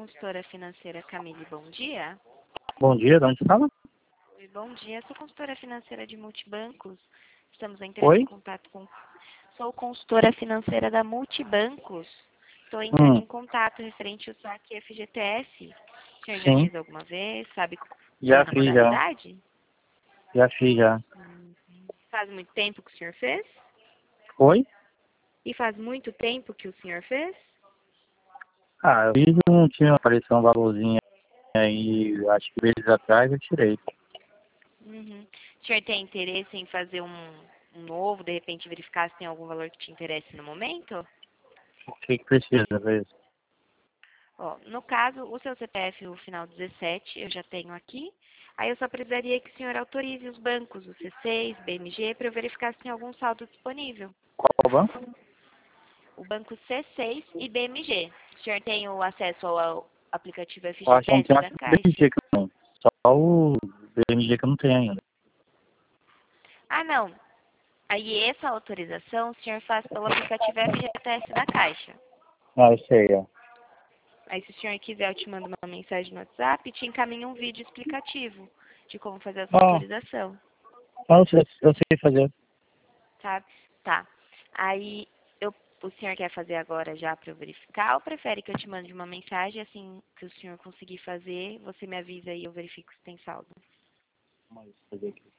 consultora financeira Camille, bom dia. Bom dia, de onde fala? Oi, bom dia, sou consultora financeira de Multibancos. Estamos entrando Oi? em contato com... Sou consultora financeira da Multibancos. Estou entrando em contato referente ao saque FGTS. O senhor já Sim, fez alguma vez? Sabe qual já é a fiz, já. modalidade? Já fiz, já. Faz muito tempo que o senhor fez? Oi? E faz muito tempo que o senhor fez? Ah, eu fiz, não tinha aparecido um valorzinho aí, acho que meses atrás eu tirei. Uhum. O senhor tem interesse em fazer um novo, de repente verificar se tem algum valor que te interesse no momento? O que que precisa ver? Ó, no caso, o seu CPF, o final 17, eu já tenho aqui. Aí eu só precisaria que o senhor autorize os bancos, o C6, BMG, para eu verificar se tem algum saldo disponível. Qual banco? O banco C6 e BMG. O senhor tem o acesso ao aplicativo Eu acho que não tem FGTS da o BMG Caixa? que eu não. Só o BMG que eu não tenho ainda. Ah, não. Aí essa autorização o senhor faz pelo aplicativo FGTS da Caixa. Ah, eu sei, ó. Aí se o senhor quiser, eu te mando uma mensagem no WhatsApp e te encaminho um vídeo explicativo de como fazer essa Ah, autorização, eu sei fazer. sabe? Tá. Aí o senhor quer fazer agora já para eu verificar ou prefere que eu te mande uma mensagem assim que o senhor conseguir fazer, você me avisa e eu verifico se tem saldo? Vamos fazer aqui.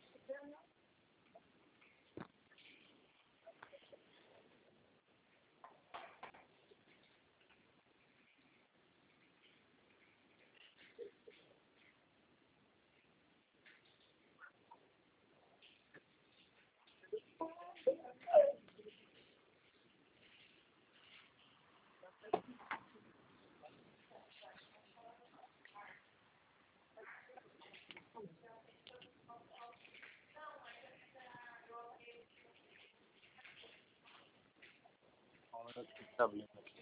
Tá abrindo aqui.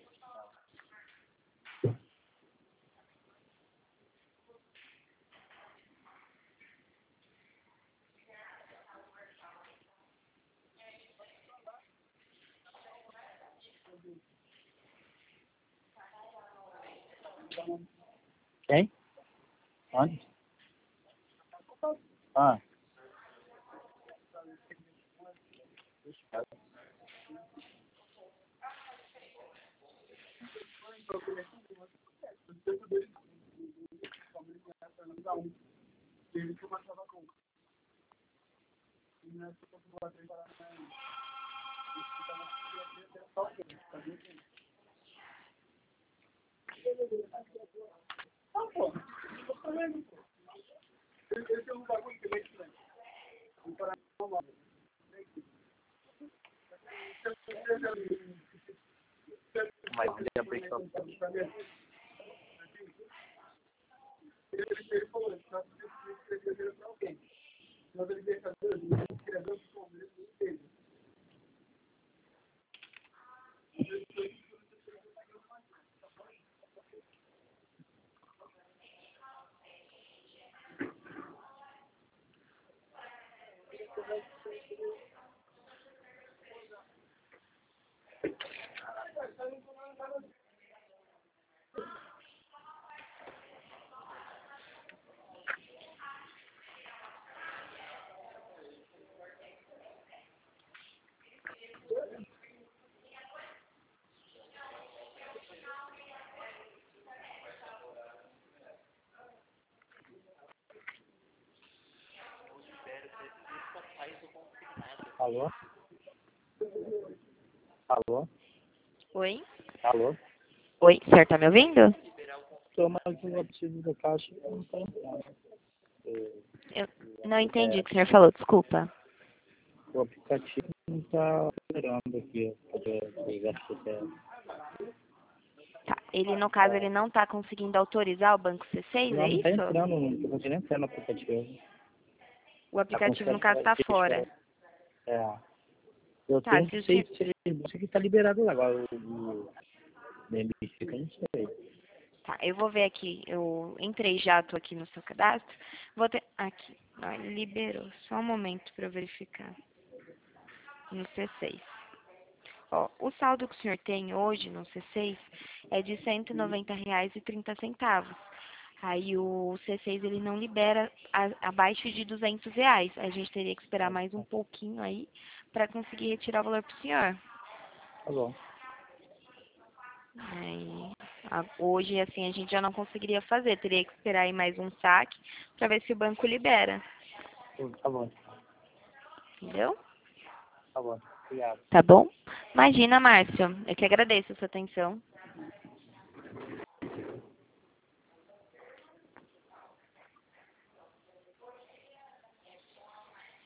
Quem? Onde? Ah. Mas ele abriu só. Alô? Alô? Oi? Alô? Oi, o senhor tá me ouvindo? Tô, mas o aplicativo da caixa não tá entrando. Eu não entendi o que o senhor falou, desculpa. O aplicativo não tá operando aqui. Poder ligar se você. Tá. Ele, no caso, ele não tá conseguindo autorizar o banco C6, é Não, não tá isso? entrando, não tô conseguindo entrar no aplicativo. O Tá com aplicativo, no caso, tá certo. fora. É. Eu Tá, tenho se que o sei senhor... se você que tá liberado agora, o BMG, eu não sei. Tá, eu vou ver aqui. Eu entrei já, tô aqui no seu cadastro. Vou ter... Aqui. Ah, ele liberou. Só um momento para eu verificar. No C6. Ó, o saldo que o senhor tem hoje no C6 é de R$ 190,30. Aí o C6 ele não libera abaixo de R$ 200. A gente teria que esperar mais um pouquinho aí para conseguir retirar o valor para o senhor. Tá bom. Aí, hoje, assim, a gente já não conseguiria fazer. Teria que esperar aí mais um saque para ver se o banco libera. Tá bom. Entendeu? Tá bom. Obrigado. Tá bom? Imagina, Márcio. Eu que agradeço a sua atenção.